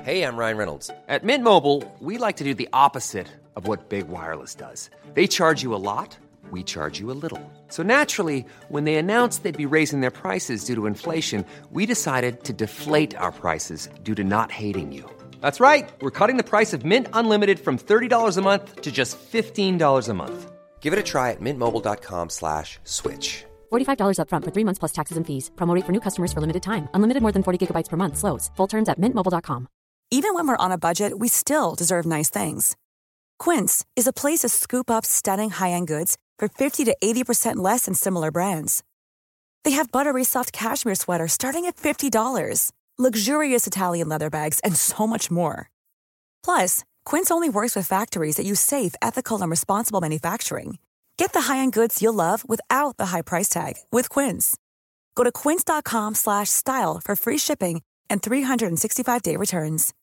Hey, I'm Ryan Reynolds. At Mint Mobile, we like to do the opposite of what Big Wireless does. They charge you a lot, we charge you a little. So naturally, when they announced they'd be raising their prices due to inflation, we decided to deflate our prices due to not hating you. That's right. We're cutting the price of Mint Unlimited from $30 a month to just $15 a month. Give it a try at mintmobile.com/switch. $45 up front for 3 months plus taxes and fees. Promo rate for new customers for limited time. Unlimited more than 40 gigabytes per month. Slows full terms at mintmobile.com. Even when we're on a budget, we still deserve nice things. Quince is a place to scoop up stunning high-end goods for 50 to 80% less than similar brands. They have buttery soft cashmere sweaters starting at $50, luxurious Italian leather bags, and so much more. Plus, Quince only works with factories that use safe, ethical, and responsible manufacturing. Get the high-end goods you'll love without the high price tag with Quince. Go to quince.com/style for free shipping and 365-day returns.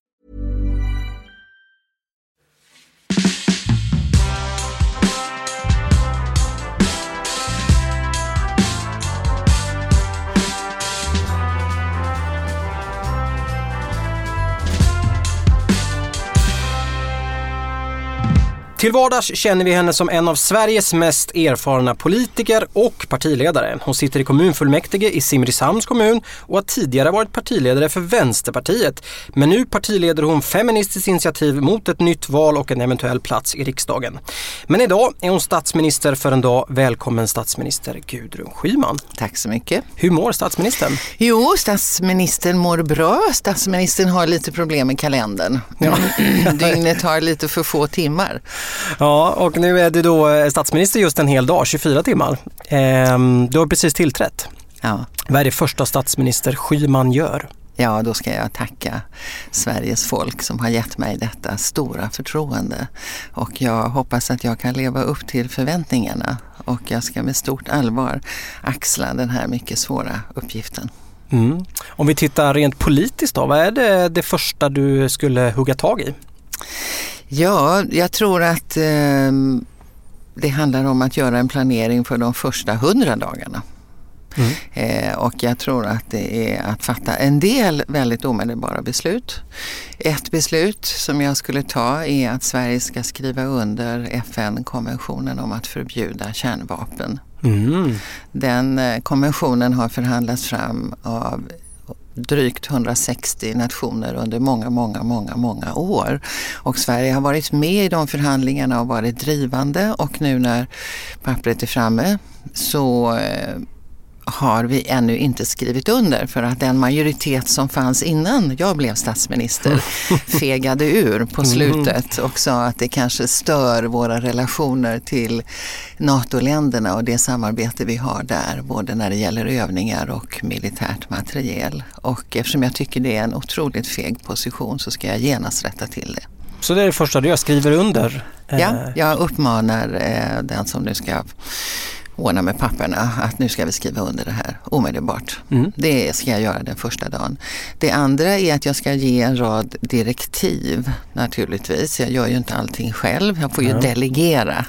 Till vardags känner vi henne som en av Sveriges mest erfarna politiker och partiledare. Hon sitter i kommunfullmäktige i Simrishamns kommun och har tidigare varit partiledare för Vänsterpartiet. Men nu partileder hon Feministiskt initiativ mot ett nytt val och en eventuell plats i riksdagen. Men idag är hon statsminister för en dag. Välkommen statsminister Gudrun Schyman. Tack så mycket. Hur mår statsministern? Jo, statsministern mår bra. Statsministern har lite problem med kalendern. Ja. Dygnet har lite för få timmar. Ja, och nu är du då statsminister just en hel dag, 24 timmar. Du har precis tillträtt. Ja. Vad är det första statsminister Schyman gör? Ja, då ska jag tacka Sveriges folk som har gett mig detta stora förtroende. Och jag hoppas att jag kan leva upp till förväntningarna. Och jag ska med stort allvar axla den här mycket svåra uppgiften. Mm. Om vi tittar rent politiskt då, vad är det första du skulle hugga tag i? Ja, jag tror att det handlar om att göra en planering för de första 100 dagarna. Och jag tror att det är att fatta en del väldigt omedelbara beslut. Ett beslut som jag skulle ta är att Sverige ska skriva under FN-konventionen om att förbjuda kärnvapen. Den konventionen har förhandlats fram av drygt 160 nationer under många år. Och Sverige har varit med i de förhandlingarna och varit drivande, och nu när pappret är framme så har vi ännu inte skrivit under, för att den majoritet som fanns innan jag blev statsminister fegade ur på slutet och sa att det kanske stör våra relationer till NATO-länderna och det samarbete vi har där, både när det gäller övningar och militärt materiel. Och eftersom jag tycker det är en otroligt feg position så ska jag genast rätta till det. Så det är det första du skriver under? Ja, jag uppmanar den som nu ska ordna med papperna att nu ska vi skriva under det här omedelbart. Det ska jag göra den första dagen. Det andra är att jag ska ge en rad direktiv naturligtvis. Jag gör ju inte allting själv, jag får ju delegera.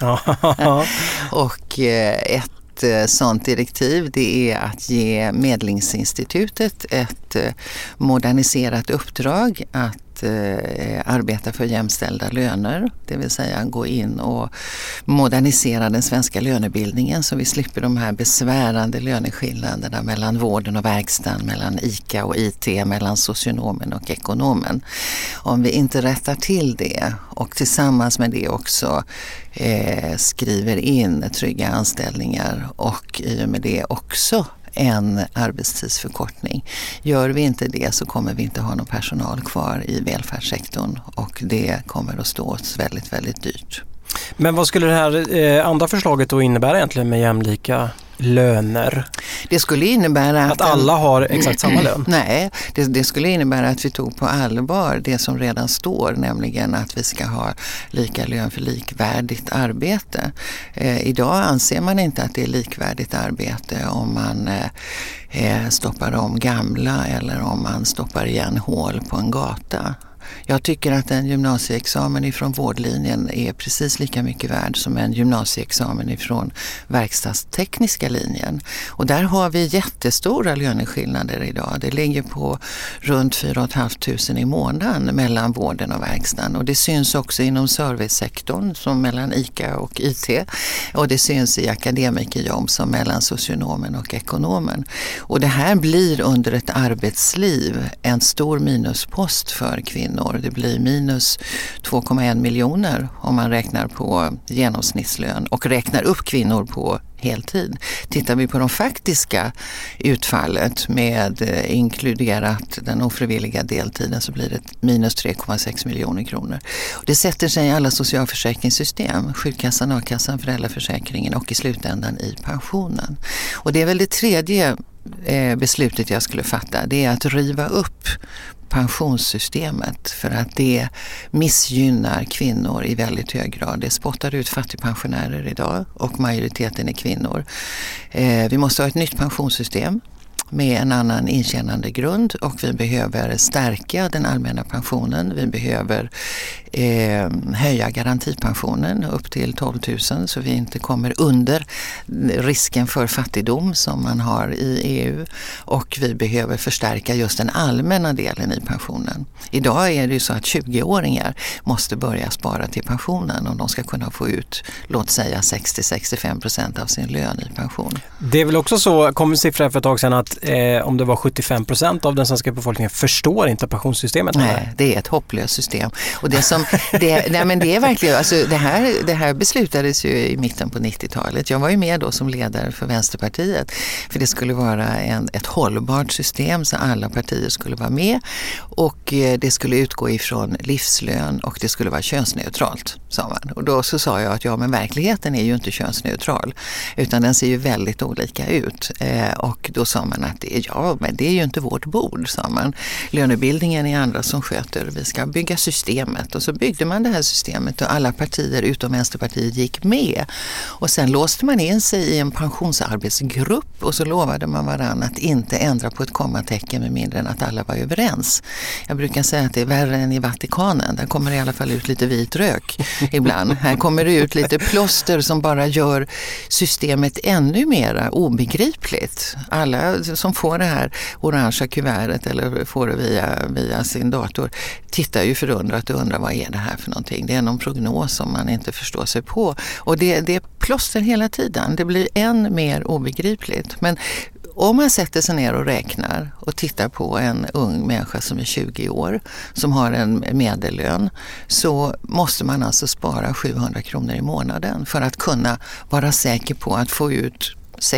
Och ett sånt direktiv, det är att ge Medlingsinstitutet ett moderniserat uppdrag att arbeta för jämställda löner, det vill säga gå in och modernisera den svenska lönebildningen så vi slipper de här besvärande löneskillnaderna mellan vården och verkstaden, mellan ICA och IT, mellan socionomen och ekonomen. Om vi inte rättar till det och tillsammans med det också skriver in trygga anställningar och i och med det också en arbetstidsförkortning. Gör vi inte det så kommer vi inte ha någon personal kvar i välfärdssektorn, och det kommer att stå oss väldigt, väldigt dyrt. Men vad skulle det här andra förslaget då innebära egentligen med jämlika löner? Det skulle innebära att alla har exakt samma lön? Nej, det skulle innebära att vi tog på allvar det som redan står, nämligen att vi ska ha lika lön för likvärdigt arbete. Idag anser man inte att det är likvärdigt arbete om man stoppar om gamla eller om man stoppar igen hål på en gata. Jag tycker att en gymnasieexamen ifrån vårdlinjen är precis lika mycket värd som en gymnasieexamen ifrån verkstadstekniska linjen. Och där har vi jättestora löneskillnader idag. Det ligger på runt 4 500 i månaden mellan vården och verkstaden. Och det syns också inom servicesektorn som mellan ICA och IT. Och det syns i akademikerjobb som mellan socionomen och ekonomen. Och det här blir under ett arbetsliv en stor minuspost för kvinnor. Det blir minus 2,1 miljoner om man räknar på genomsnittslön och räknar upp kvinnor på heltid. Tittar vi på de faktiska utfallet med inkluderat den ofrivilliga deltiden så blir det minus 3,6 miljoner kronor. Det sätter sig i alla socialförsäkringssystem, sjukkassan, a-kassan, föräldraförsäkringen och i slutändan i pensionen. Och det är väl det tredje beslutet jag skulle fatta, det är att riva upp pensionssystemet för att det missgynnar kvinnor i väldigt hög grad. Det spottar ut fattigpensionärer idag och majoriteten är kvinnor. Vi måste ha ett nytt pensionssystem med en annan intjänande grund och vi behöver stärka den allmänna pensionen. Vi behöver höja garantipensionen upp till 12 000 så vi inte kommer under risken för fattigdom som man har i EU och vi behöver förstärka just den allmänna delen i pensionen. Idag är det ju så att 20-åringar måste börja spara till pensionen om de ska kunna få ut, låt säga 60-65% av sin lön i pension. Det är väl också så, kom en siffra för ett tag sedan att om det var 75% av den svenska befolkningen förstår inte pensionssystemet. Nej, det är ett hopplöst system. Och det som nej men det är verkligen, alltså det här beslutades ju i mitten på 90-talet. Jag var ju med då som ledare för Vänsterpartiet. För det skulle vara ett hållbart system så alla partier skulle vara med. Och det skulle utgå ifrån livslön och det skulle vara könsneutralt, sa man. Och då så sa jag att ja, men verkligheten är ju inte könsneutral. Utan den ser ju väldigt olika ut. Och då sa man att ja, men det är ju inte vårt bord, sa man. Lönebildningen är andra som sköter. Vi ska bygga systemet. Och så byggde man det här systemet och alla partier utom Vänsterpartiet gick med. Och sen låste man in sig i en pensionsarbetsgrupp och så lovade man varann att inte ändra på ett kommatecken med mindre än att alla var överens. Jag brukar säga att det är värre än i Vatikanen. Där kommer det i alla fall ut lite vit rök ibland. Här kommer det ut lite plåster som bara gör systemet ännu mer obegripligt. Alla som får det här orangea kuvertet eller får det via sin dator tittar ju förundrat och undrar vad är det här för någonting. Det är någon prognos som man inte förstår sig på. Och det är plåster hela tiden. Det blir än mer obegripligt. Men om man sätter sig ner och räknar och tittar på en ung människa som är 20 år som har en medellön så måste man alltså spara 700 kronor i månaden för att kunna vara säker på att få ut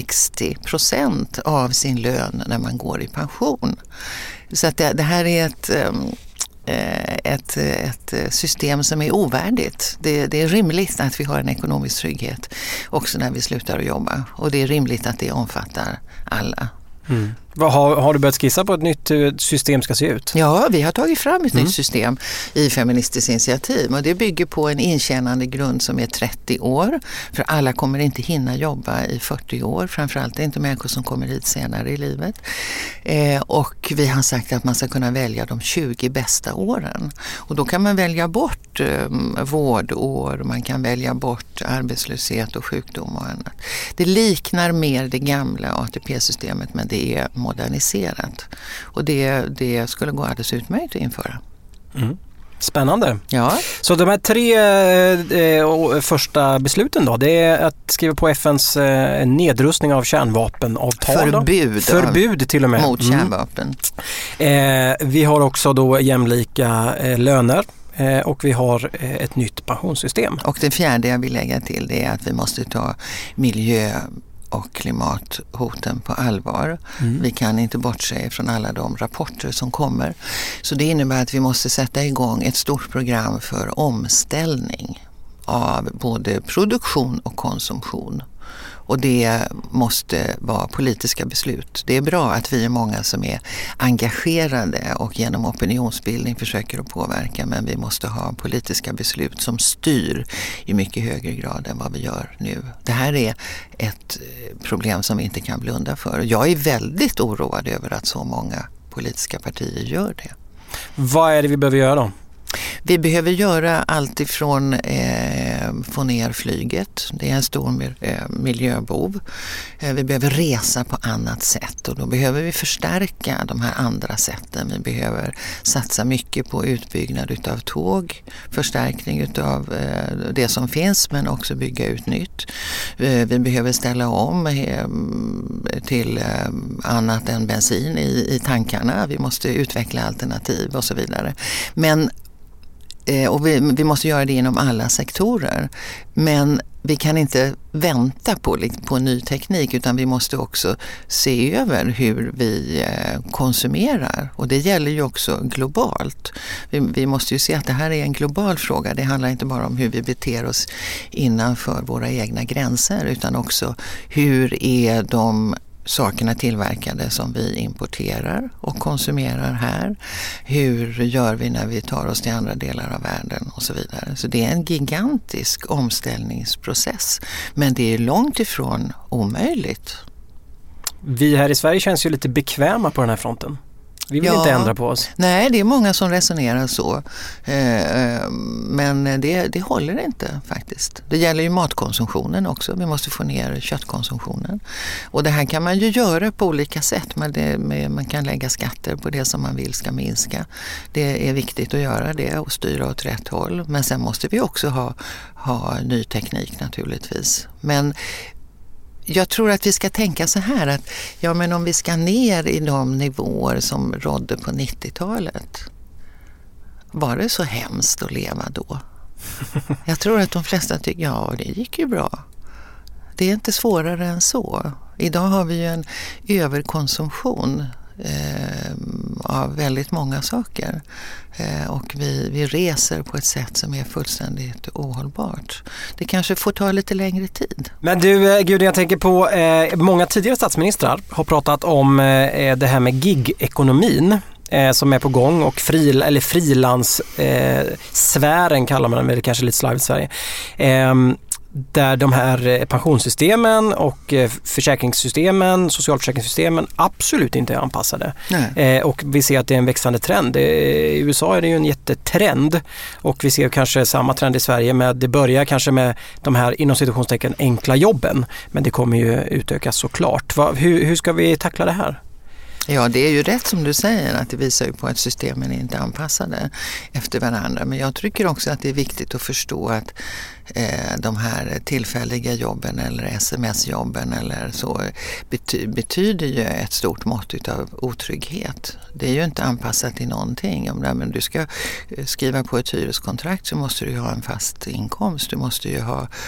60% av sin lön när man går i pension. Så att det här är ett system som är ovärdigt. Det är rimligt att vi har en ekonomisk trygghet också när vi slutar att jobba. Och det är rimligt att det omfattar alla. Mm. Har du börjat skissa på ett nytt system ska se ut? Ja, vi har tagit fram ett nytt system i Feministiskt initiativ och det bygger på en intjänande grund som är 30 år. För alla kommer inte hinna jobba i 40 år, framförallt inte människor som kommer hit senare i livet. Och vi har sagt att man ska kunna välja de 20 bästa åren. Och då kan man välja bort vårdår, man kan välja bort arbetslöshet och sjukdom och annat. Det liknar mer det gamla ATP-systemet men det är moderniserat. Och det skulle gå alldeles utmärkt att införa. Mm. Spännande. Ja. Så de här 3 första besluten då, det är att skriva på FNs nedrustning av kärnvapenavtal. Förbud till och med. Mot kärnvapen. Vi har också då jämlika löner. Och vi har ett nytt pensionssystem. Och det fjärde jag vill lägga till det är att vi måste ta miljö- och klimathoten på allvar. Vi kan inte bortse från alla de rapporter som kommer. Så det innebär att vi måste sätta igång ett stort program för omställning av både produktion och konsumtion. Och det måste vara politiska beslut. Det är bra att vi är många som är engagerade och genom opinionsbildning försöker att påverka. Men vi måste ha politiska beslut som styr i mycket högre grad än vad vi gör nu. Det här är ett problem som vi inte kan blunda för. Jag är väldigt oroad över att så många politiska partier gör det. Vad är det vi behöver göra då? Vi behöver göra allt ifrån få ner flyget. Det är en stor miljöbov. Vi behöver resa på annat sätt och då behöver vi förstärka de här andra sätten. Vi behöver satsa mycket på utbyggnad utav tåg, förstärkning utav det som finns men också bygga ut nytt. Vi behöver ställa om till annat än bensin i tankarna. Vi måste utveckla alternativ och så vidare. Och vi måste göra det inom alla sektorer. Men vi kan inte vänta på ny teknik utan vi måste också se över hur vi konsumerar. Och det gäller ju också globalt. Vi måste ju se att det här är en global fråga. Det handlar inte bara om hur vi beter oss innanför våra egna gränser utan också hur är de sakerna tillverkade som vi importerar och konsumerar här. Hur gör vi när vi tar oss till andra delar av världen och så vidare. Så det är en gigantisk omställningsprocess. Men det är långt ifrån omöjligt. Vi här i Sverige känns ju lite bekväma på den här fronten. Vi vill inte ändra på oss. Nej, det är många som resonerar så. Men det håller inte faktiskt. Det gäller ju matkonsumtionen också. Vi måste få ner köttkonsumtionen. Och det här kan man ju göra på olika sätt. Man kan lägga skatter på det som man vill ska minska. Det är viktigt att göra det och styra åt rätt håll. Men sen måste vi också ha ny teknik naturligtvis. Men jag tror att vi ska tänka så här att men om vi ska ner i de nivåer som rådde på 90-talet, var det så hemskt att leva då? Jag tror att de flesta tycker det gick ju bra. Det är inte svårare än så. Idag har vi ju en överkonsumtion av väldigt många saker. Och vi reser på ett sätt som är fullständigt ohållbart. Det kanske får ta lite längre tid. Men du, Gudrun, jag tänker på många tidigare statsministrar har pratat om det här med gig-ekonomin som är på gång och frilanssfären kallar man den väl kanske lite slarvigt i Sverige. Där de här pensionssystemen och försäkringssystemen, socialförsäkringssystemen absolut inte är anpassade. Och vi ser att det är en växande trend. I USA är det ju en jättetrend och vi ser kanske samma trend i Sverige. Det börjar kanske med de här inom citationstecken enkla jobben, men det kommer ju utökas såklart. Hur ska vi tackla det här? Ja, det är ju rätt som du säger att det visar ju på att systemen inte är anpassade efter varandra. Men jag tycker också att det är viktigt att förstå att de här tillfälliga jobben eller sms-jobben eller så betyder ju ett stort mått av otrygghet. Det är ju inte anpassat till någonting. Om du ska skriva på ett hyreskontrakt så måste du ju ha en fast inkomst. Du måste ju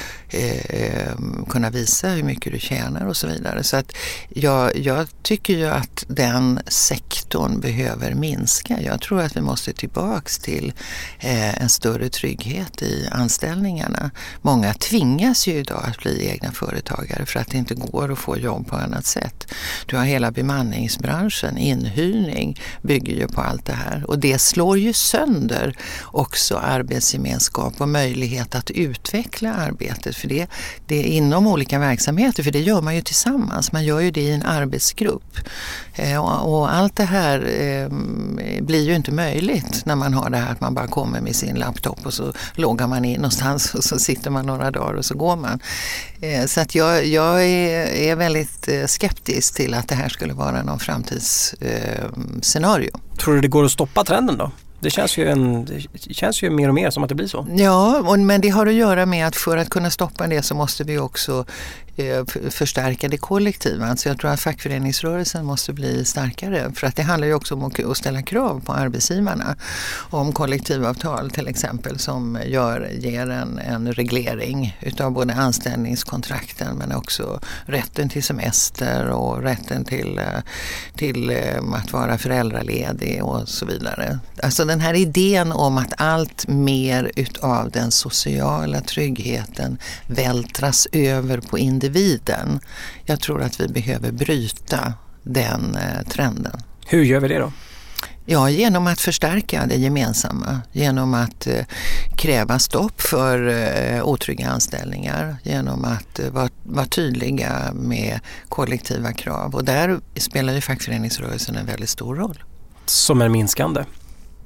kunna visa hur mycket du tjänar och så vidare. Så att jag tycker ju att den sektorn behöver minska. Jag tror att vi måste tillbaks till en större trygghet i anställningarna. Många tvingas ju idag att bli egna företagare för att det inte går att få jobb på annat sätt. Du har hela bemanningsbranschen, inhyrning bygger ju på allt det här. Och det slår ju sönder också arbetsgemenskap och möjlighet att utveckla arbetet. För det är inom olika verksamheter, för det gör man ju tillsammans. Man gör ju det i en arbetsgrupp. Och allt det här blir ju inte möjligt när man har det här att man bara kommer med sin laptop och så loggar man in någonstans och så sitter man några dagar och så går man. Så att jag är väldigt skeptisk till att det här skulle vara någon framtidsscenario. Tror du det går att stoppa trenden då? Det känns ju mer och mer som att det blir så. Ja, men det har att göra med att för att kunna stoppa det så måste vi också förstärka det kollektiva. Så jag tror att fackföreningsrörelsen måste bli starkare. För att det handlar ju också om att ställa krav på arbetsgivarna. Om kollektivavtal till exempel som ger en reglering utav både anställningskontrakten men också rätten till semester och rätten till att vara föräldraledig och så vidare. Alltså den här idén om att allt mer utav den sociala tryggheten vältras över på individen. Jag tror att vi behöver bryta den trenden. Hur gör vi det då? Ja, genom att förstärka det gemensamma. Genom att kräva stopp för otrygga anställningar. Genom att vara tydliga med kollektiva krav. Och där spelar ju fackföreningsrörelsen en väldigt stor roll. Som är minskande?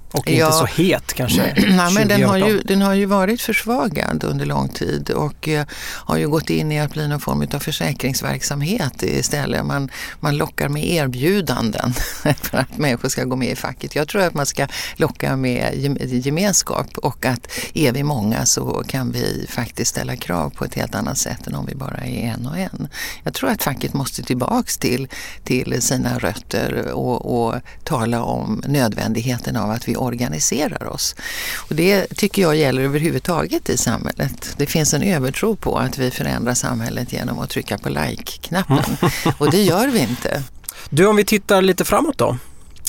Och inte så het kanske. Nej, men den har ju varit försvagad under lång tid och har ju gått in i att bli någon form av försäkringsverksamhet istället. Man lockar med erbjudanden för att människor ska gå med i facket. Jag tror att man ska locka med gemenskap, och att är vi många så kan vi faktiskt ställa krav på ett helt annat sätt än om vi bara är en och en. Jag tror att facket måste tillbaks till sina rötter och tala om nödvändigheten av att vi organiserar oss. Och det tycker jag gäller överhuvudtaget i samhället. Det finns en övertro på att vi förändrar samhället genom att trycka på like-knappen. Och det gör vi inte. Du, om vi tittar lite framåt då.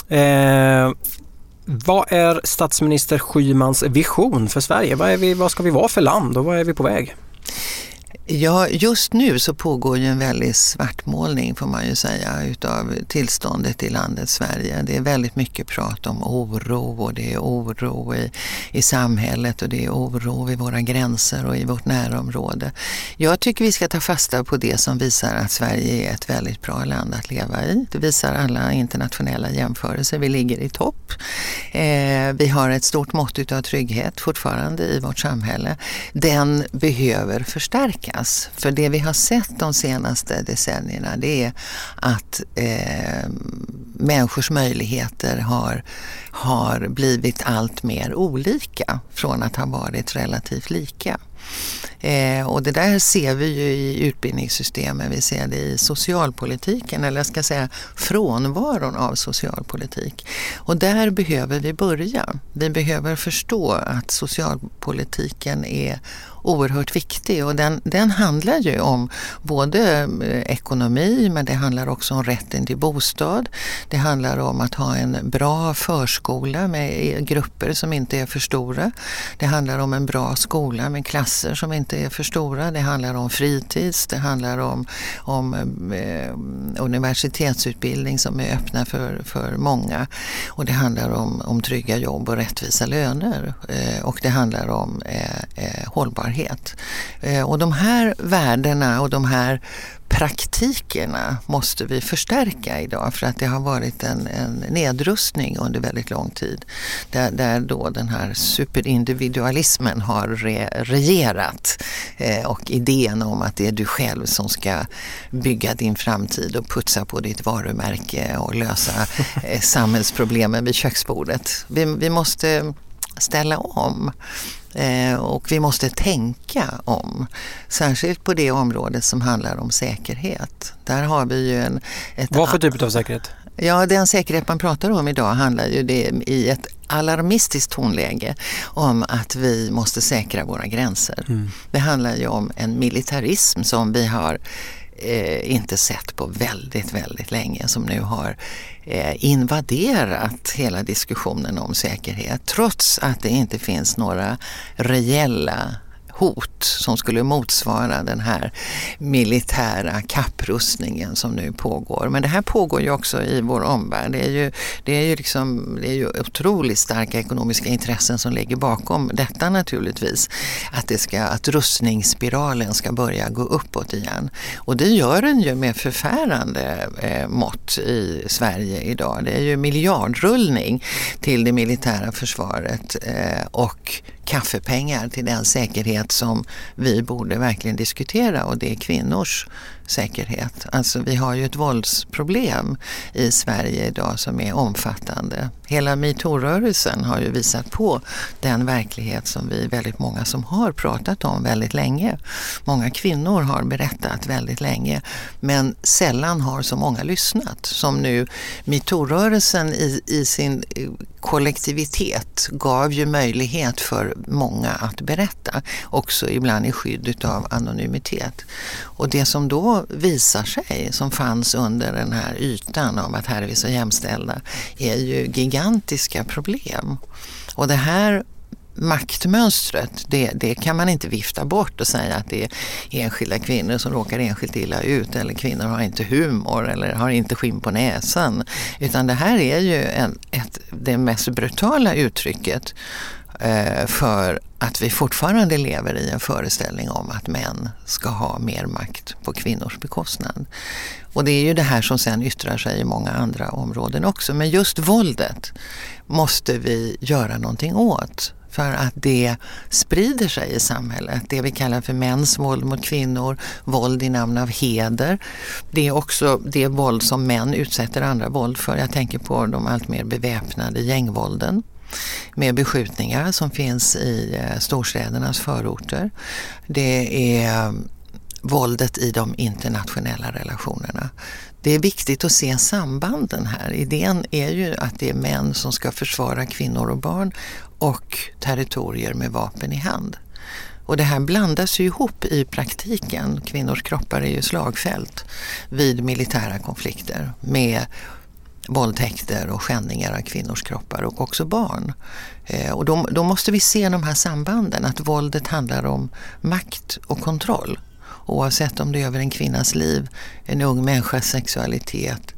Vad är statsminister Schymans vision för Sverige? Vad ska vi vara för land och vad är vi på väg? Ja, just nu så pågår ju en väldigt svartmålning, får man ju säga, utav tillståndet i landet Sverige. Det är väldigt mycket prat om oro, och det är oro i samhället, och det är oro vid våra gränser och i vårt närområde. Jag tycker vi ska ta fasta på det som visar att Sverige är ett väldigt bra land att leva i. Det visar alla internationella jämförelser. Vi ligger i topp. Vi har ett stort mått av trygghet fortfarande i vårt samhälle. Den behöver förstärkas. För det vi har sett de senaste decennierna, det är att människors möjligheter har blivit allt mer olika från att ha varit relativt lika. Och det där ser vi ju i utbildningssystemen, vi ser det i socialpolitiken, eller jag ska säga frånvaron av socialpolitik. Och där behöver vi börja. Vi behöver förstå att socialpolitiken är oerhört viktig, och den handlar ju om både ekonomi, men det handlar också om rätten till bostad. Det handlar om att ha en bra förskola med grupper som inte är för stora. Det handlar om en bra skola med klasser som inte är för stora. Det handlar om fritids, det handlar om universitetsutbildning som är öppna för många, och det handlar om trygga jobb och rättvisa löner, och det handlar om hållbarhet. Och de här värdena och de här praktikerna måste vi förstärka idag, för att det har varit en nedrustning under väldigt lång tid där då den här superindividualismen har regerat, och idén om att det är du själv som ska bygga din framtid och putsa på ditt varumärke och lösa samhällsproblemen vid köksbordet. Vi måste ställa om. Och vi måste tänka om, särskilt på det området som handlar om säkerhet. Där har vi ju vad för typ av säkerhet? Ja, den säkerhet man pratar om idag handlar ju det i ett alarmistiskt tonläge om att vi måste säkra våra gränser. Det handlar ju om en militarism som vi har inte sett på väldigt, väldigt länge, som nu har invaderat hela diskussionen om säkerhet, trots att det inte finns några reella hot som skulle motsvara den här militära kapprustningen som nu pågår. Men det här pågår ju också i vår omvärld. Det är ju otroligt starka ekonomiska intressen som ligger bakom detta naturligtvis. Att rustningsspiralen ska börja gå uppåt igen. Och det gör den ju med förfärande mått i Sverige idag. Det är ju miljardrullning till det militära försvaret och kaffepengar till den säkerhet som vi borde verkligen diskutera, och det är kvinnors säkerhet. Alltså vi har ju ett våldsproblem i Sverige idag som är omfattande. Hela MeToo-rörelsen har ju visat på den verklighet som vi väldigt många som har pratat om väldigt länge. Många kvinnor har berättat väldigt länge, men sällan har så många lyssnat som nu. MeToo-rörelsen i sin kollektivitet gav ju möjlighet för många att berätta, också ibland i skydd av anonymitet. Och det som då visar sig, som fanns under den här ytan av att här är vi så jämställda, är ju gigantiska problem. Och det här maktmönstret, det kan man inte vifta bort och säga att det är enskilda kvinnor som råkar enskilt illa ut, eller kvinnor har inte humor eller har inte skinn på näsan, utan det här är ju det mest brutala uttrycket för att vi fortfarande lever i en föreställning om att män ska ha mer makt på kvinnors bekostnad. Och det är ju det här som sen yttrar sig i många andra områden också. Men just våldet måste vi göra någonting åt. För att det sprider sig i samhället. Det vi kallar för mäns våld mot kvinnor, våld i namn av heder. Det är också det våld som män utsätter andra våld för. Jag tänker på de allt mer beväpnade gängvålden med beskjutningar som finns i storstädernas förorter. Det är våldet i de internationella relationerna. Det är viktigt att se sambanden här. Idén är ju att det är män som ska försvara kvinnor och barn och territorier med vapen i hand. Och det här blandas ju ihop i praktiken. Kvinnors kroppar är ju slagfält vid militära konflikter med våldtäkter och skändningar av kvinnors kroppar och också barn. Och då måste vi se de här sambanden, att våldet handlar om makt och kontroll. Oavsett om det är över en kvinnas liv, en ung människas sexualitet,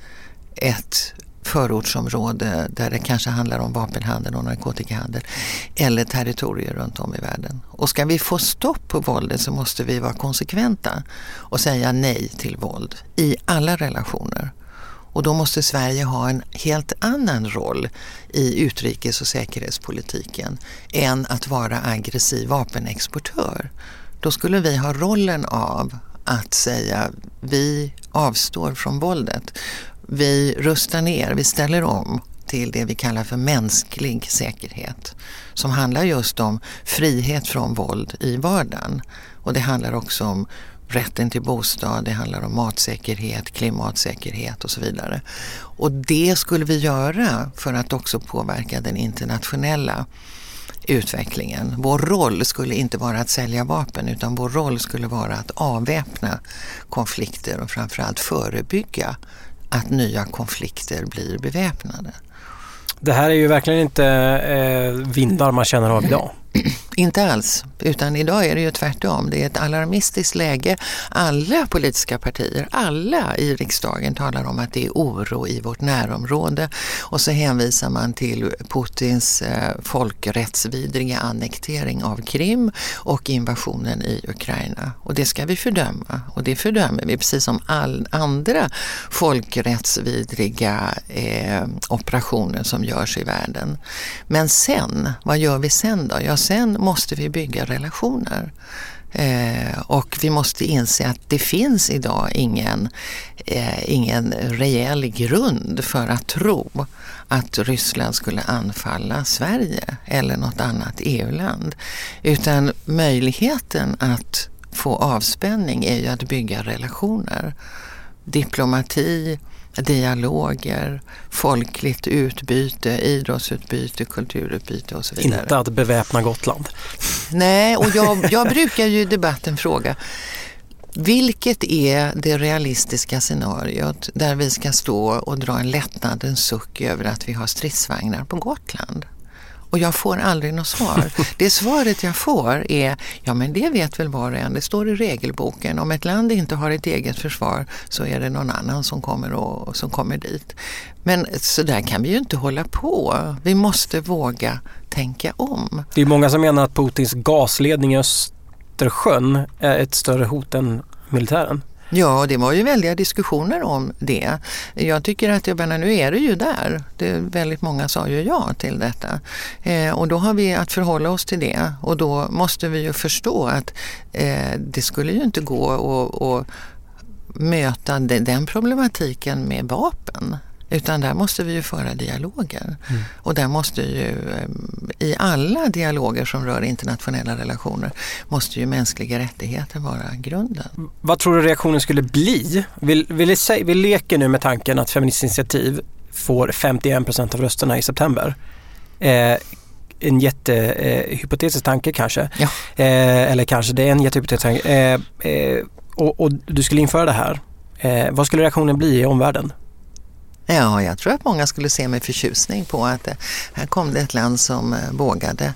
ett förortsområde där det kanske handlar om vapenhandel och narkotikahandel eller territorier runt om i världen. Och ska vi få stopp på våldet så måste vi vara konsekventa och säga nej till våld i alla relationer. Och då måste Sverige ha en helt annan roll i utrikes- och säkerhetspolitiken än att vara aggressiv vapenexportör. Då skulle vi ha rollen av att säga vi avstår från våldet. Vi rustar ner, vi ställer om till det vi kallar för mänsklig säkerhet. Som handlar just om frihet från våld i vardagen. Och det handlar också om rätten till bostad, det handlar om matsäkerhet, klimatsäkerhet och så vidare. Och det skulle vi göra för att också påverka den internationella utvecklingen. Vår roll skulle inte vara att sälja vapen utan vår roll skulle vara att avväpna konflikter och framförallt förebygga att nya konflikter blir beväpnade. Det här är ju verkligen inte vindar man känner av idag. Inte alls, utan idag är det ju tvärtom. Det är ett alarmistiskt läge. Alla politiska partier, alla i riksdagen talar om att det är oro i vårt närområde. Och så hänvisar man till Putins folkrättsvidriga annektering av Krim och invasionen i Ukraina. Och det ska vi fördöma. Och det fördömer vi precis som all andra folkrättsvidriga operationer som görs i världen. Men sen, vad gör vi sen då? Ja, sen måste vi bygga relationer. Och vi måste inse att det finns idag ingen rejäl grund för att tro att Ryssland skulle anfalla Sverige eller något annat EU-land. Utan möjligheten att få avspänning är ju att bygga relationer. Diplomati, dialoger, folkligt utbyte, idrottsutbyte, kulturutbyte och så vidare. Inte att beväpna Gotland. Nej, och jag brukar ju i debatten fråga vilket är det realistiska scenariot där vi ska stå och dra en lättnadens suck över att vi har stridsvagnar på Gotland? Och jag får aldrig något svar. Det svaret jag får är, ja men det vet väl var och en, det står i regelboken. Om ett land inte har ett eget försvar så är det någon annan som kommer dit. Men så där kan vi ju inte hålla på. Vi måste våga tänka om. Det är många som menar att Putins gasledning i Östersjön är ett större hot än militären. Ja, det var ju väldiga diskussioner om det. Jag tycker att nu är det ju där. Väldigt många sa ju ja till detta. Och då har vi att förhålla oss till det. Och då måste vi ju förstå att det skulle ju inte gå att möta den problematiken med vapen. Utan där måste vi ju föra dialoger. Och där måste ju, i alla dialoger som rör internationella relationer, måste ju mänskliga rättigheter vara grunden. Vad tror du reaktionen skulle bli? Vi leker nu med tanken att Feministiskt initiativ får 51% av rösterna i september. En jättehypotetisk tanke kanske. Ja. Eller kanske det är en jättehypotetisk tanke. Och du skulle införa det här. Vad skulle reaktionen bli i omvärlden? Ja, jag tror att många skulle se med förtjusning på att här kom det ett land som vågade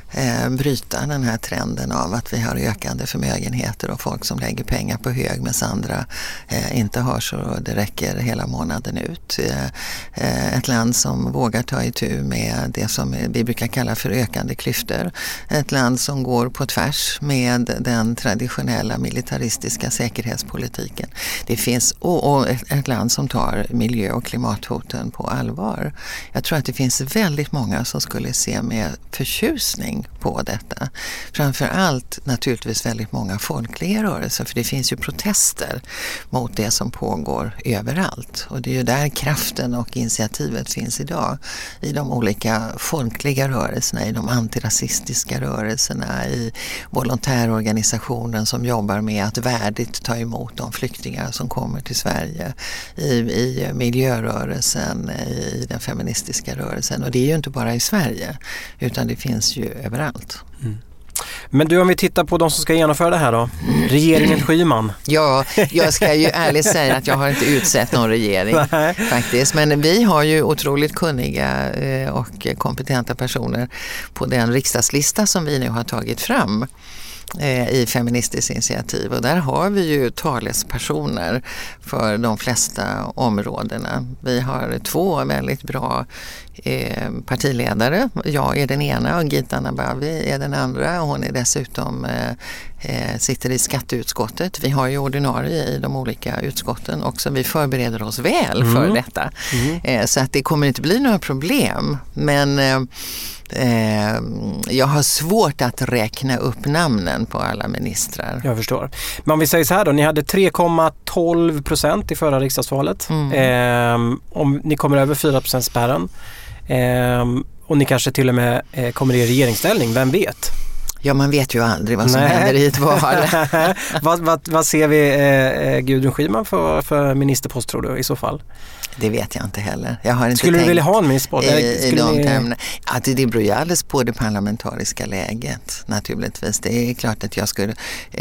bryta den här trenden av att vi har ökande förmögenheter och folk som lägger pengar på hög medan andra inte har så det räcker hela månaden ut. Ett land som vågar ta itu med det som vi brukar kalla för ökande klyftor. Ett land som går på tvärs med den traditionella militaristiska säkerhetspolitiken. Det finns och ett land som tar miljö- och klimathoten på allvar. Jag tror att det finns väldigt många som skulle se med förtjusning på detta. Framförallt naturligtvis väldigt många folkliga rörelser, för det finns ju protester mot det som pågår överallt. Och det är ju där kraften och initiativet finns idag. I de olika folkliga rörelserna, i de antirasistiska rörelserna, i volontärorganisationen som jobbar med att värdigt ta emot de flyktingar som kommer till Sverige, i miljörörelsen, i den feministiska rörelsen. Och det är ju inte bara i Sverige, utan det finns ju överallt. Mm. Men du, om vi tittar på de som ska genomföra det här då. Regeringen Schyman. Ja, jag ska ju ärligt säga att jag har inte utsett någon regering faktiskt. Men vi har ju otroligt kunniga och kompetenta personer på den riksdagslista som vi nu har tagit fram i Feministiskt initiativ, och där har vi ju talespersoner för de flesta områdena. Vi har 2 väldigt bra partiledare. Jag är den ena och Gita Nabavi är den andra, och hon är dessutom sitter i skatteutskottet. Vi har ju ordinarie i de olika utskotten också. Vi förbereder oss väl för detta. Så att det kommer inte bli några problem, men jag har svårt att räkna upp namnen på alla ministrar. Jag förstår. Men om vi säger så här då, ni hade 3,12% i förra riksdagsvalet. Om ni kommer över 4%-spärren och ni kanske till och med kommer i regeringsställning, vem vet? Ja, man vet ju aldrig vad som händer i ett val. Vad ser vi Gudrun Schyman för ministerpost, tror du, i så fall? Det vet jag inte heller. Jag har inte skulle du vilja ha en ministerpost? Det beror ju alldeles på det parlamentariska läget, naturligtvis. Det är klart att jag skulle...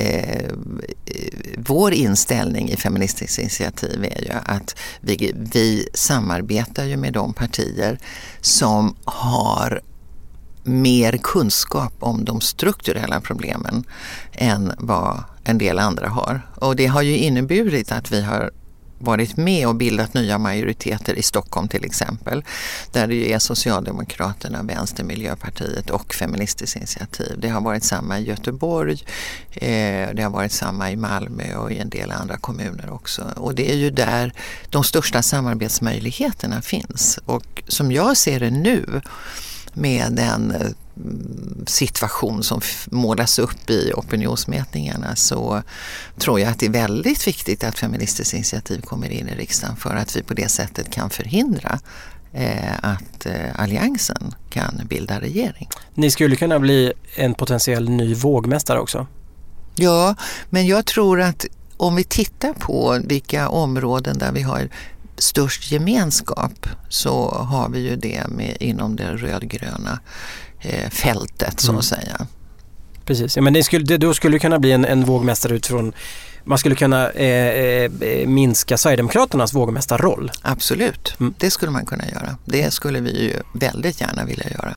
vår inställning i Feministiskt initiativ är ju att vi samarbetar ju med de partier som har mer kunskap om de strukturella problemen än vad en del andra har. Och det har ju inneburit att vi har varit med och bildat nya majoriteter i Stockholm till exempel, där det ju är Socialdemokraterna, Vänster, Miljöpartiet och Feministiskt initiativ. Det har varit samma i Göteborg, det har varit samma i Malmö och i en del andra kommuner också. Och det är ju där de största samarbetsmöjligheterna finns. Och som jag ser det nu, med den situation som målas upp i opinionsmätningarna, så tror jag att det är väldigt viktigt att Feministiskt initiativ kommer in i riksdagen, för att vi på det sättet kan förhindra att alliansen kan bilda regering. Ni skulle kunna bli en potentiell ny vågmästare också. Ja, men jag tror att om vi tittar på vilka områden där vi har störst gemenskap, så har vi ju det med inom det rödgröna fältet så att säga. Precis, ja, men då skulle det kunna bli en vågmästare utifrån, man skulle kunna minska Sverigedemokraternas vågmästarroll. Absolut, det skulle man kunna göra. Det skulle vi ju väldigt gärna vilja göra.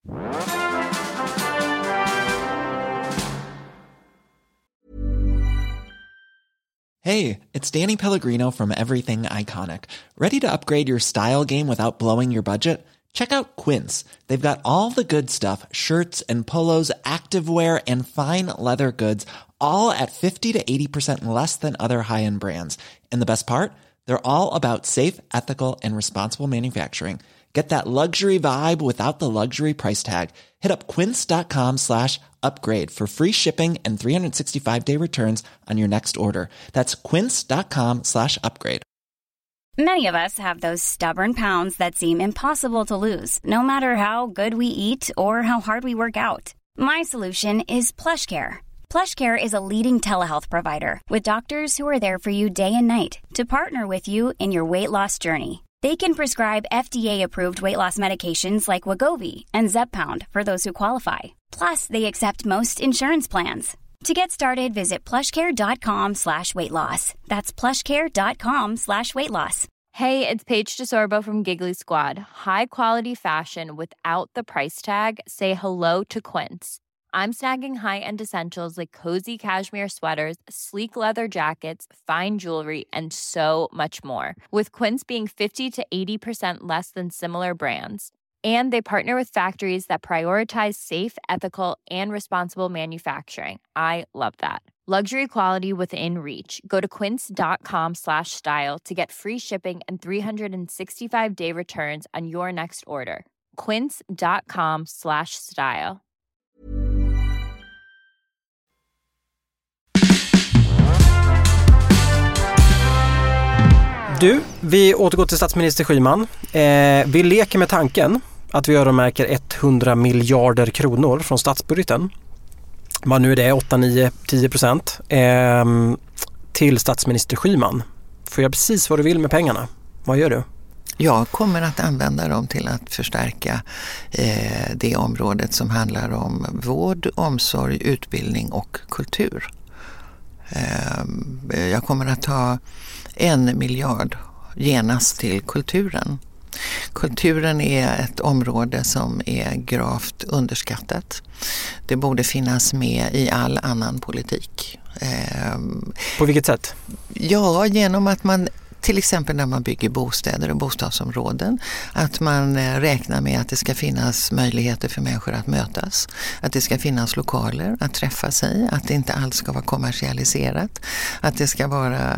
Hey, it's Danny Pellegrino from Everything Iconic. Ready to upgrade your style game without blowing your budget? Check out Quince. They've got all the good stuff, shirts and polos, activewear, and fine leather goods, all at 50 to 80% less than other high-end brands. And the best part? They're all about safe, ethical, and responsible manufacturing. Get that luxury vibe without the luxury price tag. Hit up quince.com/upgrade for free shipping and 365-day returns on your next order. That's quince.com/upgrade. Many of us have those stubborn pounds that seem impossible to lose, no matter how good we eat or how hard we work out. My solution is PlushCare. PlushCare is a leading telehealth provider with doctors who are there for you day and night to partner with you in your weight loss journey. They can prescribe FDA-approved weight loss medications like Wegovy and Zepbound for those who qualify. Plus, they accept most insurance plans. To get started, visit plushcare.com/weightloss. That's plushcare.com/weightloss. Hey, it's Paige DeSorbo from Giggly Squad. High quality fashion without the price tag. Say hello to Quince. I'm snagging high-end essentials like cozy cashmere sweaters, sleek leather jackets, fine jewelry, and so much more. With Quince being 50 to 80% less than similar brands. And they partner with factories that prioritize safe, ethical, and responsible manufacturing. I love that. Luxury quality within reach. Go to quince.com/style to get free shipping and 365-day returns on your next order. Quince.com/style. Du, vi återgår till statsminister Schyman. Vi leker med tanken att vi öronmärker 100 miljarder kronor från statsbudgeten. Vad nu är det, 8, 9, 10% till statsminister Schyman. Får jag precis vad du vill med pengarna? Vad gör du? Jag kommer att använda dem till att förstärka det området som handlar om vård, omsorg, utbildning och kultur. Jag kommer att ta 1 miljard genast till kulturen. Kulturen är ett område som är gravt underskattat. Det borde finnas med i all annan politik. På vilket sätt? Ja, genom att man till exempel när man bygger bostäder och bostadsområden, att man räknar med att det ska finnas möjligheter för människor att mötas, att det ska finnas lokaler att träffa sig, att det inte alls ska vara kommersialiserat, att det ska vara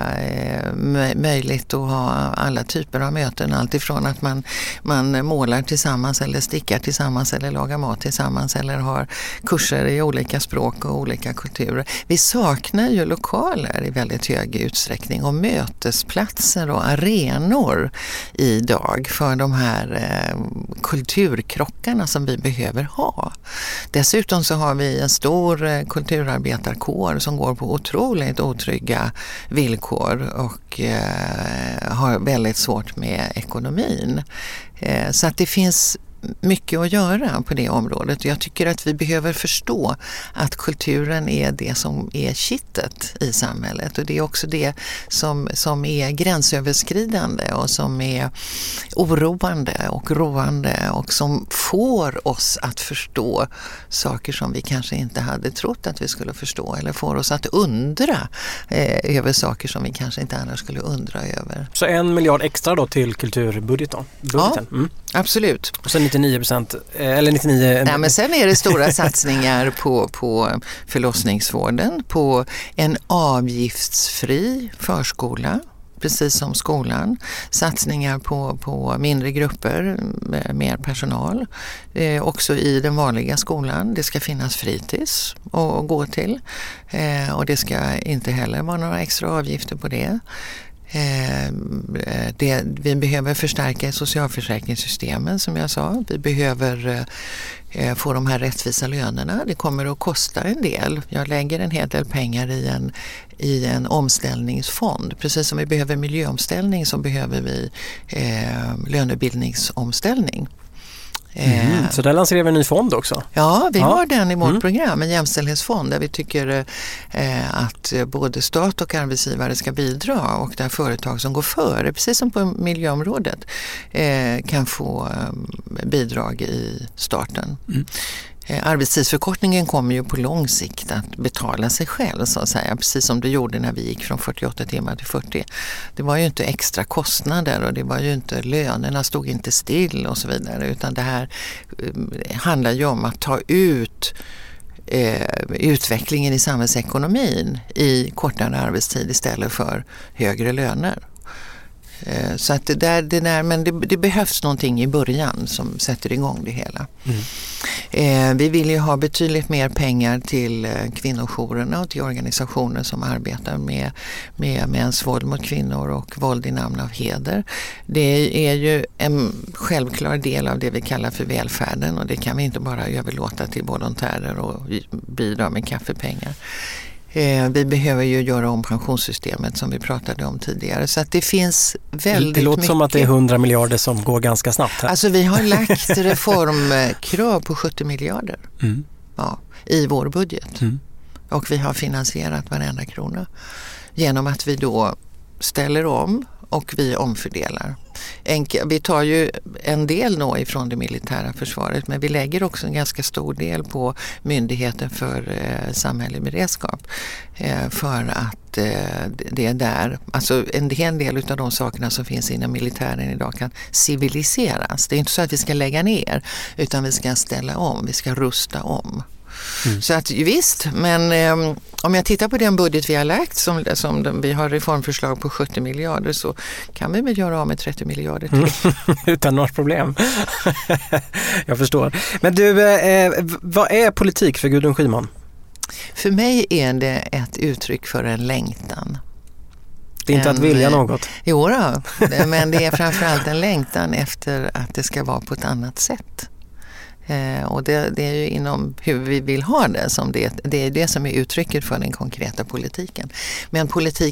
möjligt att ha alla typer av möten, allt ifrån att man målar tillsammans eller stickar tillsammans eller lagar mat tillsammans eller har kurser i olika språk och olika kulturer. Vi saknar ju lokaler i väldigt hög utsträckning och mötesplatser och arenor idag för de här kulturkrockarna som vi behöver ha. Dessutom så har vi en stor kulturarbetarkår som går på otroligt otrygga villkor och har väldigt svårt med ekonomin. Så att det finns mycket att göra på det området. Jag tycker att vi behöver förstå att kulturen är det som är kittet i samhället och det är också det som är gränsöverskridande och som är oroande och roande och som får oss att förstå saker som vi kanske inte hade trott att vi skulle förstå eller får oss att undra över saker som vi kanske inte annars skulle undra över. Så 1 miljard extra då till kulturbudgeten? Ja, absolut. Och sen 99% eller 99... Nej, men sen är det stora satsningar på förlossningsvården, på en avgiftsfri förskola, precis som skolan. Satsningar på mindre grupper, mer personal. Också i den vanliga skolan. Det ska finnas fritids att gå till. Och det ska inte heller vara några extra avgifter på det. Vi behöver förstärka socialförsäkringssystemen som jag sa. Vi behöver få de här rättvisa lönerna. Det kommer att kosta en del. Jag lägger en hel del pengar i en omställningsfond. Precis som vi behöver miljöomställning så behöver vi lönebildningsomställning. Så där lanserar vi en ny fond också? Ja, vi har den i vårt program, en jämställdhetsfond där vi tycker att både stat och arbetsgivare ska bidra och där företag som går före, precis som på miljöområdet, kan få bidrag i starten. Arbetstidsförkortningen kommer ju på lång sikt att betala sig själv så att säga, precis som det gjorde när vi gick från 48 timmar till 40. Det var ju inte extra kostnader och det var ju inte lönerna stod inte still och så vidare, utan det här handlar ju om att ta ut utvecklingen i samhällsekonomin i kortare arbetstid istället för högre löner. Så att men det behövs någonting i början som sätter igång det hela. Vi vill ju ha betydligt mer pengar till kvinnojourerna och till organisationer som arbetar med mäns våld mot kvinnor och våld i namn av heder. Det är ju en självklar del av det vi kallar för välfärden och det kan vi inte bara överlåta till volontärer och bidra med kaffepengar. Vi behöver ju göra om pensionssystemet som vi pratade om tidigare. Så att det finns väldigt mycket. Det låter som att det är 100 miljarder som går ganska snabbt här. Alltså vi har lagt reformkrav på 70 miljarder i vår budget. Och vi har finansierat varenda krona. Genom att vi då ställer om och vi omfördelar. Vi tar ju en del nå ifrån det militära försvaret, men vi lägger också en ganska stor del på Myndigheten för samhällelig beredskap för att det är där, alltså en hel del av de sakerna som finns inom militären idag kan civiliseras. Det är inte så att vi ska lägga ner, utan vi ska ställa om, vi ska rusta om. Så att visst, men om jag tittar på den budget vi har lagt som vi har reformförslag på 70 miljarder så kan vi väl göra av med 30 miljarder till. Utan något problem. Jag förstår. Men du, vad är politik för Gudrun Schyman? För mig är det ett uttryck för en längtan. Det är inte att vilja något? Jo då, men det är framförallt en längtan efter att det ska vara på ett annat sätt. Och det är ju inom hur vi vill ha det som det är det som är uttrycket för den konkreta politiken. Men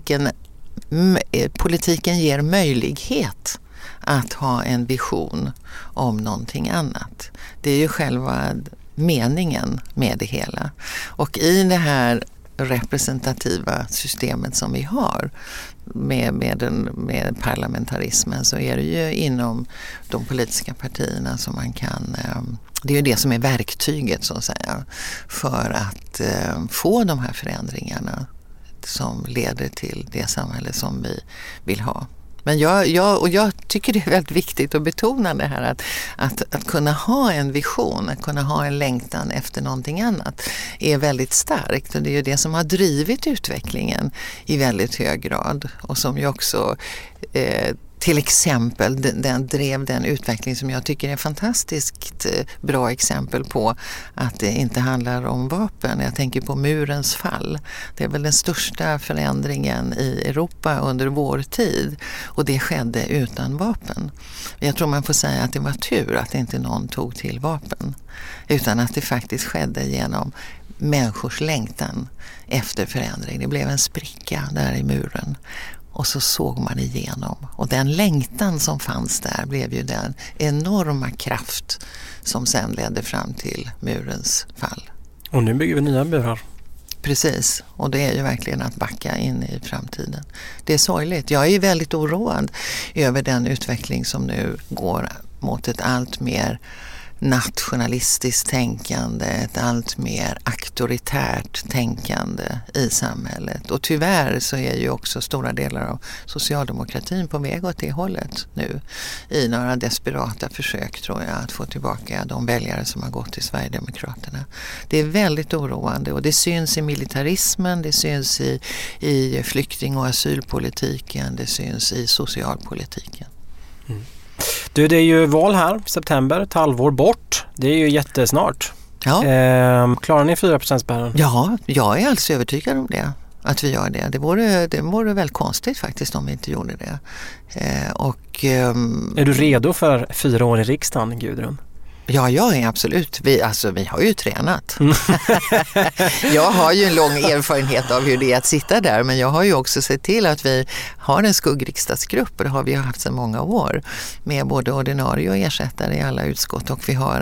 politiken ger möjlighet att ha en vision om någonting annat. Det är ju själva meningen med det hela. Och i det här representativa systemet som vi har med parlamentarismen så är det ju inom de politiska partierna som man kan, det är ju det som är verktyget så att säga för att få de här förändringarna som leder till det samhälle som vi vill ha. Men jag tycker det är väldigt viktigt att betona det här att kunna ha en vision, att kunna ha en längtan efter någonting annat är väldigt starkt. Och det är ju det som har drivit utvecklingen i väldigt hög grad och som ju också till exempel drev den utveckling som jag tycker är ett fantastiskt bra exempel på att det inte handlar om vapen. Jag tänker på murens fall. Det är väl den största förändringen i Europa under vår tid och det skedde utan vapen. Jag tror man får säga att det var tur att inte någon tog till vapen utan att det faktiskt skedde genom människors längtan efter förändring. Det blev en spricka där i muren. Och så såg man igenom. Och den längtan som fanns där blev ju den enorma kraft som sen ledde fram till murens fall. Och nu bygger vi nya murar. Precis, och det är ju verkligen att backa in i framtiden. Det är sorgligt. Jag är ju väldigt oroad över den utveckling som nu går mot ett allt mer nationalistiskt tänkande, ett allt mer auktoritärt tänkande i samhället. Och tyvärr så är ju också stora delar av socialdemokratin på väg åt det hållet nu i några desperata försök tror jag att få tillbaka de väljare som har gått till Sverigedemokraterna. Det är väldigt oroande och det syns i militarismen, det syns i flykting- och asylpolitiken, det syns i socialpolitiken. Mm. Du, det är ju val här i september, ett halvår bort. Det är ju jättesnart. Ja. Klarar ni 4%-spärren? Ja, jag är alldeles övertygad om det. Att vi gör det. Det vore väl konstigt faktiskt om vi inte gjorde det. Är du redo för 4 år i riksdagen, Gudrun? Ja, jag är absolut. Vi har ju tränat. Jag har ju en lång erfarenhet av hur det är att sitta där. Men jag har ju också sett till att vi har en skuggriksdagsgrupp. Och det har vi haft sedan många år. Med både ordinarie och ersättare i alla utskott. Och vi har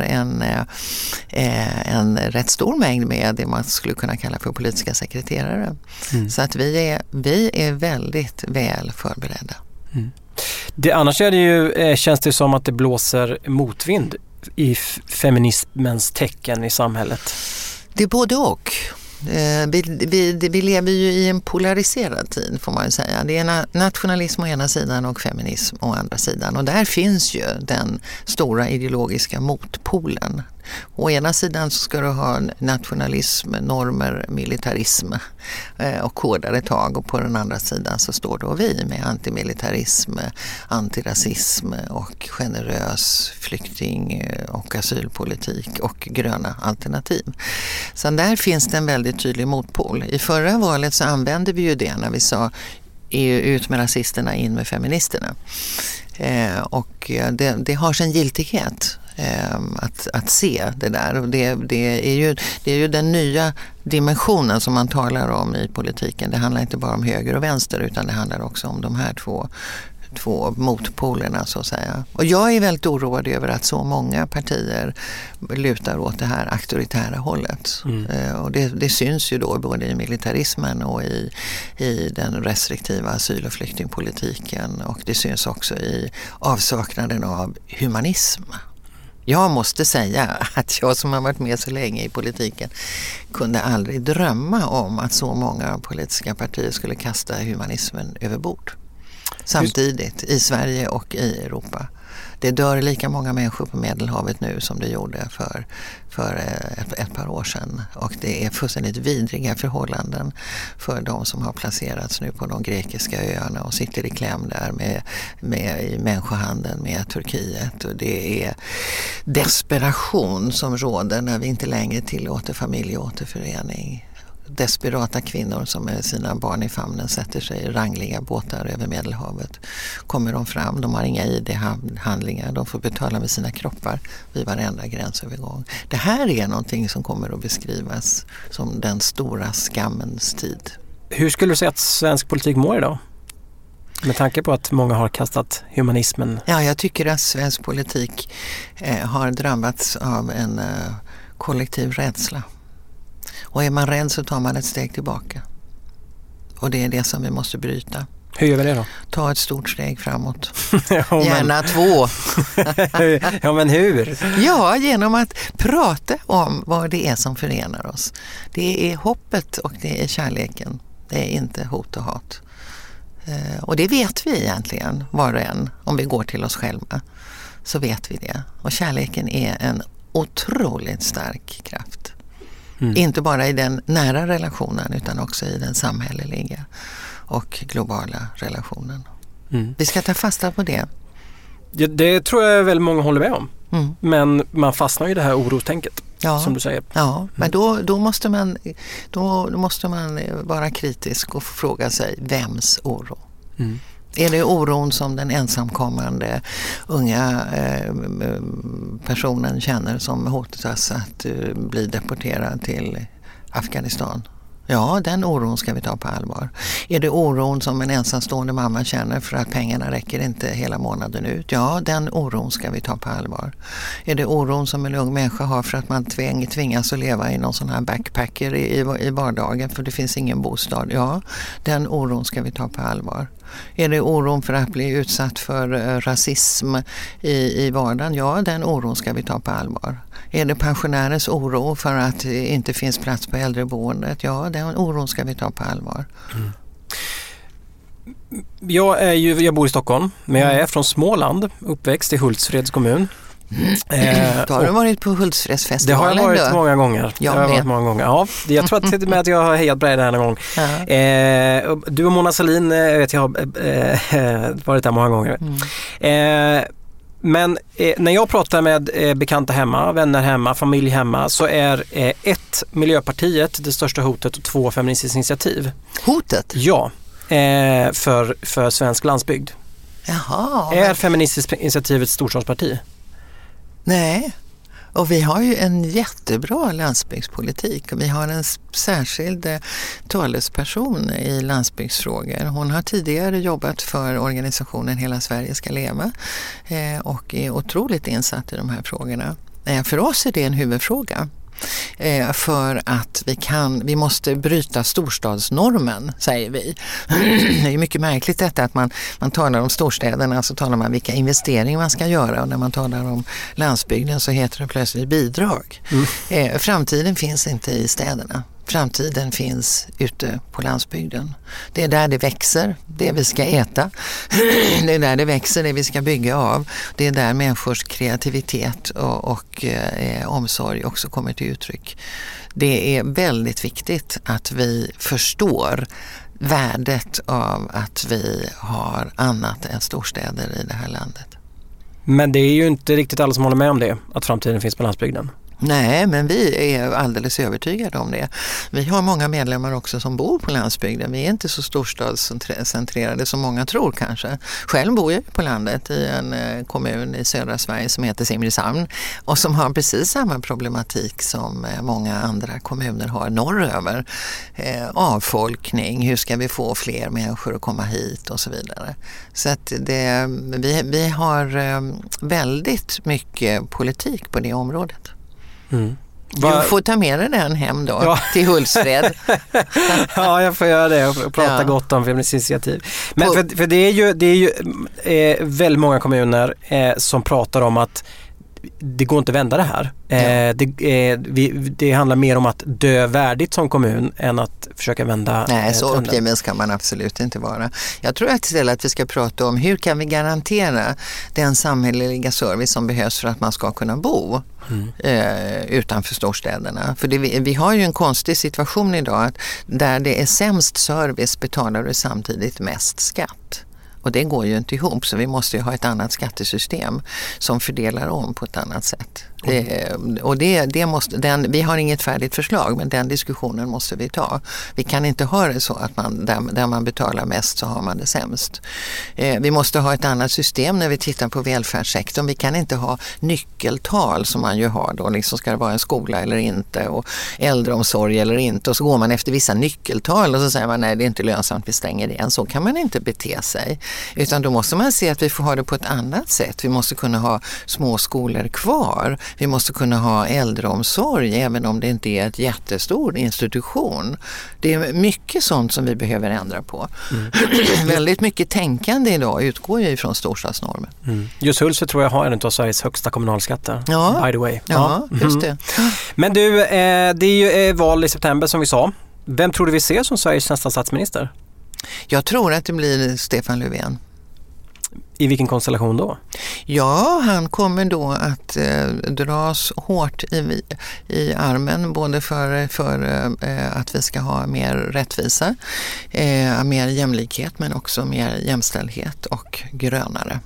en rätt stor mängd med det man skulle kunna kalla för politiska sekreterare. Mm. Så att vi är väldigt väl förberedda. Mm. Annars är det ju, känns det som att det blåser motvind i feminismens tecken i samhället? Det är både och. Vi lever ju i en polariserad tid får man ju säga. Det är nationalism å ena sidan och feminism å andra sidan. Och där finns ju den stora ideologiska motpolen. Å ena sidan så ska du ha nationalism, normer, militarism och hårdare tag. Och på den andra sidan så står då vi med antimilitarism, antirasism och generös flykting- och asylpolitik och gröna alternativ. Så där finns det en väldigt tydlig motpol. I förra valet så använde vi ju det när vi sa ut med rasisterna, in med feministerna. Och det har sin giltighet att se det där. Och det är ju den nya dimensionen som man talar om i politiken. Det handlar inte bara om höger och vänster utan det handlar också om de här två motpolerna så att säga. Och jag är väldigt oroad över att så många partier lutar åt det här auktoritära hållet. Och det syns ju då både i militarismen och i den restriktiva asyl- och flyktingpolitiken, och det syns också i avsaknaden av humanism. Jag måste säga att jag som har varit med så länge i politiken kunde aldrig drömma om att så många politiska partier skulle kasta humanismen över bord. Samtidigt i Sverige och i Europa. Det dör lika många människor på Medelhavet nu som det gjorde för ett par år sedan. Och det är fullständigt vidriga förhållanden för de som har placerats nu på de grekiska öarna och sitter i kläm där med i människohandeln med Turkiet. Och det är desperation som råder när vi inte längre tillåter familjeåterförening. Desperata kvinnor som med sina barn i famnen sätter sig i rangliga båtar över Medelhavet. Kommer de fram, de har inga ID-handlingar, de får betala med sina kroppar vid varenda gränsövergång. Det här är någonting som kommer att beskrivas som den stora skammens tid. Hur skulle du säga att svensk politik mår idag? Med tanke på att många har kastat humanismen. Ja, jag tycker att svensk politik har drabbats av en kollektiv rädsla. Och är man rädd så tar man ett steg tillbaka. Och det är det som vi måste bryta. Hur gör vi det då? Ta ett stort steg framåt. Gärna 2. Ja, men hur? Ja, genom att prata om vad det är som förenar oss. Det är hoppet och det är kärleken. Det är inte hot och hat. Och det vet vi egentligen, var och en. Om vi går till oss själva så vet vi det. Och kärleken är en otroligt stark kraft. Inte bara i den nära relationen utan också i den samhälleliga och globala relationen. Vi ska ta fasta på det. Ja, det tror jag väldigt många håller med om. Men man fastnar i det här orostänket, som du säger. Ja, men då måste man vara kritisk och fråga sig vems oro. Är det oron som den ensamkommande unga personen känner som hotas att bli deporterad till Afghanistan? Ja, den oron ska vi ta på allvar. Är det oron som en ensamstående mamma känner för att pengarna räcker inte hela månaden ut? Ja, den oron ska vi ta på allvar. Är det oron som en ung människa har för att man tvingas att leva i någon sån här backpacker i vardagen för det finns ingen bostad? Ja, den oron ska vi ta på allvar. Är det oron för att bli utsatt för rasism i vardagen? Ja, den oron ska vi ta på allvar. Är det pensionärers oro för att det inte finns plats på äldreboendet? Ja, den oron ska vi ta på allvar. Jag bor i Stockholm, men jag är från Småland, uppväxt i Hultsfreds kommun. Då har du varit på Hultsfredsfestivalen. Det har jag varit många gånger. Ja, jag tror till och med att jag har hejat på dig den här gången. Du och Mona Sahlin vet jag har varit där många gånger. Men när jag pratar med bekanta hemma, vänner hemma, familj hemma så är 1, Miljöpartiet det största hotet och 2, Feministiskt initiativ. Hotet? Ja, för svensk landsbygd. Jaha. Är Feministiskt initiativ ett storstadsparti? Nej, och vi har ju en jättebra landsbygdspolitik och vi har en särskild talesperson i landsbygdsfrågor. Hon har tidigare jobbat för organisationen Hela Sverige ska leva och är otroligt insatt i de här frågorna. För oss är det en huvudfråga. För att vi måste bryta storstadsnormen, säger vi. Det är mycket märkligt detta att man talar om storstäderna så talar man vilka investeringar man ska göra och när man talar om landsbygden så heter det plötsligt bidrag. Framtiden finns inte i städerna. Framtiden finns ute på landsbygden. Det är där det växer, det vi ska äta. Det är där det växer, det vi ska bygga av. Det är där människors kreativitet och omsorg också kommer till uttryck. Det är väldigt viktigt att vi förstår värdet av att vi har annat än storstäder i det här landet. Men det är ju inte riktigt alla som håller med om det, att framtiden finns på landsbygden. Nej, men vi är alldeles övertygade om det. Vi har många medlemmar också som bor på landsbygden. Vi är inte så storstadscentrerade som många tror kanske. Själv bor jag på landet i en kommun i södra Sverige som heter Simrishamn och som har precis samma problematik som många andra kommuner har norröver. Avfolkning, hur ska vi få fler människor att komma hit och så vidare. Så att vi har väldigt mycket politik på det området. Mm. Du får ta med dig den hem då till Hultsfred. Ja, jag får göra det och prata gott om Feministiskt initiativ. Men för det är ju väldigt många kommuner som pratar om att det går inte att vända det här. Det handlar mer om att dö värdigt som kommun än att försöka vända. Nej, så optimist kan man absolut inte vara. Jag tror att istället att vi ska prata om hur kan vi garantera den samhälleliga service som behövs för att man ska kunna bo utanför storstäderna. För vi har ju en konstig situation idag att där det är sämst service betalar du samtidigt mest skatt. Och det går ju inte ihop, så vi måste ju ha ett annat skattesystem som fördelar om på ett annat sätt. Vi har inget färdigt förslag, men den diskussionen måste vi ta. Vi kan inte ha det så att där man betalar mest så har man det sämst. Vi måste ha ett annat system när vi tittar på välfärdssektorn. Vi kan inte ha nyckeltal som man ju har då. Liksom ska det vara en skola eller inte och äldreomsorg eller inte. Och så går man efter vissa nyckeltal och så säger man nej, det är inte lönsamt, vi stänger igen. Så kan man inte bete sig. Utan då måste man se att vi får ha det på ett annat sätt. Vi måste kunna ha små skolor kvar. Vi måste kunna ha äldreomsorg även om det inte är ett jättestor institution. Det är mycket sånt som vi behöver ändra på. Väldigt mycket tänkande idag utgår ju ifrån storstadsnormer. Just Hultsfred tror jag har en av Sveriges högsta kommunalskatter. By the way. Ja, just det. Men du, det är ju val i september som vi sa. Vem tror du vi ser som Sveriges nästa statsminister? Jag tror att det blir Stefan Löfven. I vilken konstellation då? Ja, han kommer då att dras hårt i armen både för att vi ska ha mer rättvisa, mer jämlikhet men också mer jämställdhet och grönare.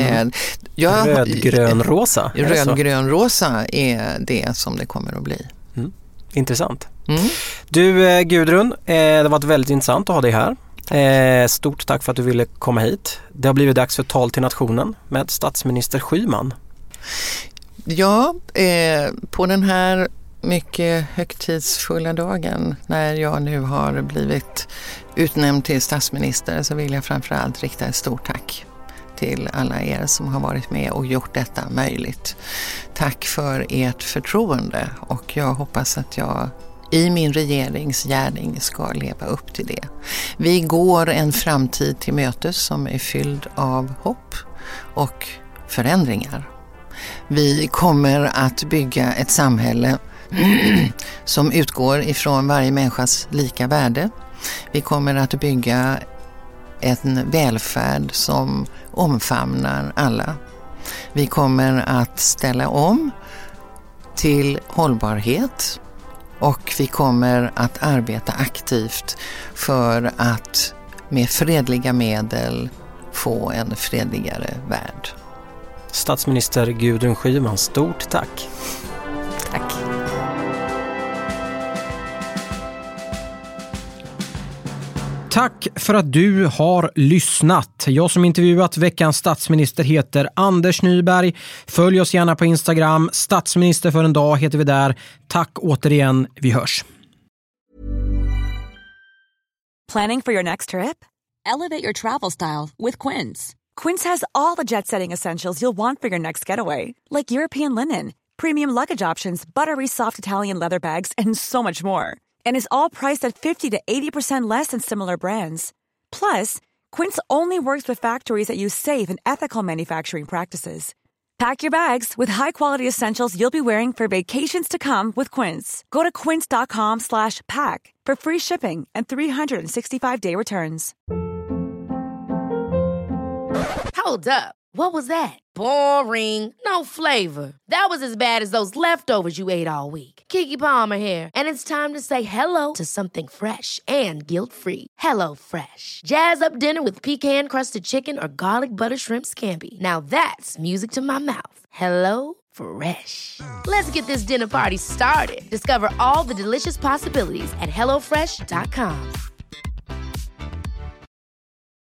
Rödgrönrosa? Rödgrönrosa är det som det kommer att bli. Intressant. Du Gudrun, det har varit väldigt intressant att ha dig här. Stort tack för att du ville komma hit. Det har blivit dags för tal till nationen med statsminister Schyman. Ja, på den här mycket högtidsfulla dagen när jag nu har blivit utnämnd till statsminister så vill jag framförallt rikta ett stort tack till alla er som har varit med och gjort detta möjligt. Tack för ert förtroende och jag hoppas att jag i min regeringsgärning ska leva upp till det. Vi går en framtid till mötes som är fylld av hopp och förändringar. Vi kommer att bygga ett samhälle som utgår ifrån varje människas lika värde. Vi kommer att bygga en välfärd som omfamnar alla. Vi kommer att ställa om till hållbarhet. Och vi kommer att arbeta aktivt för att med fredliga medel få en fredligare värld. Statsminister Gudrun Schyman, stort tack. Tack. Tack för att du har lyssnat. Jag som intervjuat veckans statsminister heter Anders Nyberg. Följ oss gärna på Instagram. Statsminister för en dag heter vi där. Tack återigen. Vi hörs. Planning for your next trip? Elevate your travel style with Quince. Quince has all the jet-setting essentials you'll want for your next getaway. Like European linen, premium luggage options, buttery soft Italian leather bags, and so much more. And is all priced at 50 to 80% less than similar brands. Plus, Quince only works with factories that use safe and ethical manufacturing practices. Pack your bags with high-quality essentials you'll be wearing for vacations to come with Quince. Go to quince.com/pack for free shipping and 365-day returns. Hold up. What was that? Boring. No flavor. That was as bad as those leftovers you ate all week. Keke Palmer here. And it's time to say hello to something fresh and guilt-free. Hello Fresh. Jazz up dinner with pecan-crusted chicken or garlic butter shrimp scampi. Now that's music to my mouth. Hello Fresh. Let's get this dinner party started. Discover all the delicious possibilities at HelloFresh.com.